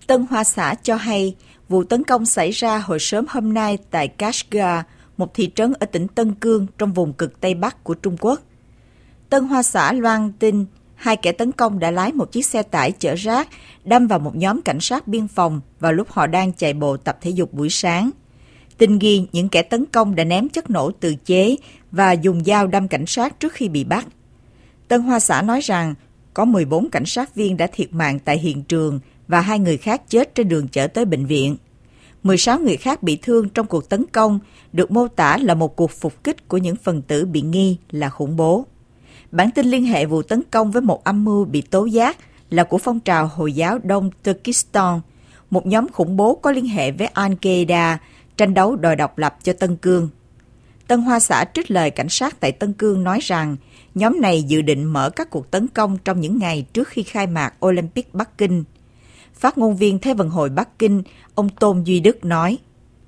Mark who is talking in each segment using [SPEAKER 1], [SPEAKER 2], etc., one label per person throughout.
[SPEAKER 1] Tân Hoa Xã cho hay vụ tấn công xảy ra hồi sớm hôm nay tại Kashgar, một thị trấn ở tỉnh Tân Cương trong vùng cực Tây Bắc của Trung Quốc. Tân Hoa Xã loan tin hai kẻ tấn công đã lái một chiếc xe tải chở rác đâm vào một nhóm cảnh sát biên phòng vào lúc họ đang chạy bộ tập thể dục buổi sáng. Tin ghi những kẻ tấn công đã ném chất nổ tự chế và dùng dao đâm cảnh sát trước khi bị bắt. Tân Hoa Xã nói rằng có 14 cảnh sát viên đã thiệt mạng tại hiện trường và 2 người khác chết trên đường chở tới bệnh viện. 16 người khác bị thương trong cuộc tấn công được mô tả là một cuộc phục kích của những phần tử bị nghi là khủng bố. Bản tin liên hệ vụ tấn công với một âm mưu bị tố giác là của phong trào Hồi giáo Đông Turkestan, một nhóm khủng bố có liên hệ với Al-Qaeda, tranh đấu đòi độc lập cho Tân Cương. Tân Hoa Xã trích lời cảnh sát tại Tân Cương nói rằng nhóm này dự định mở các cuộc tấn công trong những ngày trước khi khai mạc Olympic Bắc Kinh. Phát ngôn viên Thế vận hội Bắc Kinh, ông Tôn Duy Đức nói: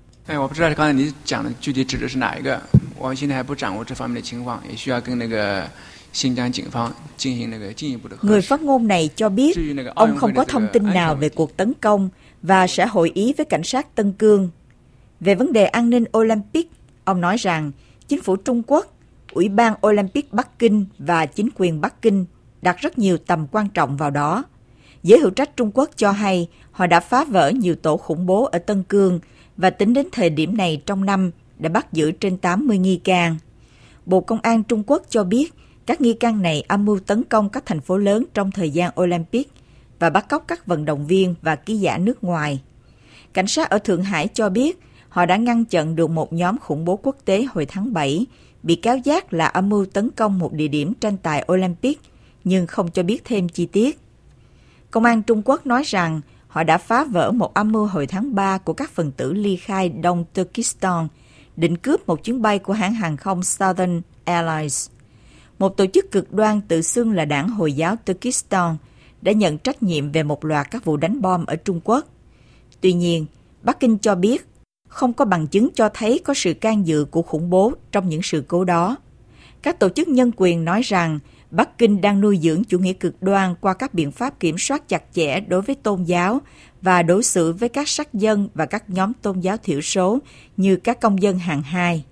[SPEAKER 1] Người phát ngôn này cho biết ông không có thông tin nào về cuộc tấn công và sẽ hội ý với cảnh sát Tân Cương. Về vấn đề an ninh Olympic, ông nói rằng chính phủ Trung Quốc, Ủy ban Olympic Bắc Kinh và chính quyền Bắc Kinh đặt rất nhiều tầm quan trọng vào đó. Giới hữu trách Trung Quốc cho hay họ đã phá vỡ nhiều tổ khủng bố ở Tân Cương và tính đến thời điểm này trong năm đã bắt giữ trên 80 nghi can. Bộ Công an Trung Quốc cho biết các nghi can này âm mưu tấn công các thành phố lớn trong thời gian Olympic và bắt cóc các vận động viên và ký giả nước ngoài. Cảnh sát ở Thượng Hải cho biết họ đã ngăn chặn được một nhóm khủng bố quốc tế hồi tháng 7, bị cáo giác là âm mưu tấn công một địa điểm tranh tài Olympic, nhưng không cho biết thêm chi tiết. Công an Trung Quốc nói rằng họ đã phá vỡ một âm mưu hồi tháng 3 của các phần tử ly khai Đông Turkestan, định cướp một chuyến bay của hãng hàng không Southern Airlines. Một tổ chức cực đoan tự xưng là Đảng Hồi giáo Turkestan đã nhận trách nhiệm về một loạt các vụ đánh bom ở Trung Quốc. Tuy nhiên, Bắc Kinh cho biết không có bằng chứng cho thấy có sự can dự của khủng bố trong những sự cố đó. Các tổ chức nhân quyền nói rằng Bắc Kinh đang nuôi dưỡng chủ nghĩa cực đoan qua các biện pháp kiểm soát chặt chẽ đối với tôn giáo và đối xử với các sắc dân và các nhóm tôn giáo thiểu số như các công dân hạng 2.